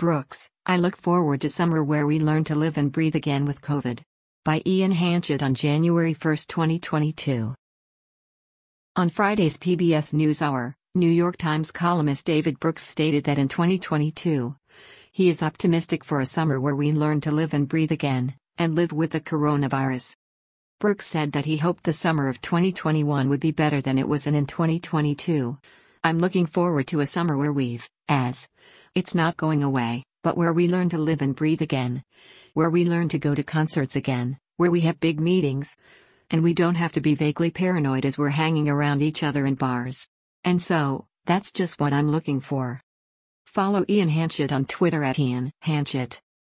Brooks, I look forward to summer where we learn to live and breathe again with COVID. By Ian Hanchett on January 1, 2022. On Friday's PBS NewsHour, New York Times columnist David Brooks stated that in 2022, he is optimistic for a summer where we learn to live and breathe again, and live with the coronavirus. Brooks said that he hoped the summer of 2021 would be better than it was in 2022. I'm looking forward to a summer where it's not going away, but where we learn to live and breathe again. Where we learn to go to concerts again, where we have big meetings. And we don't have to be vaguely paranoid as we're hanging around each other in bars. And so, that's just what I'm looking for. Follow Ian Hanchett on Twitter @Ian Hanchett.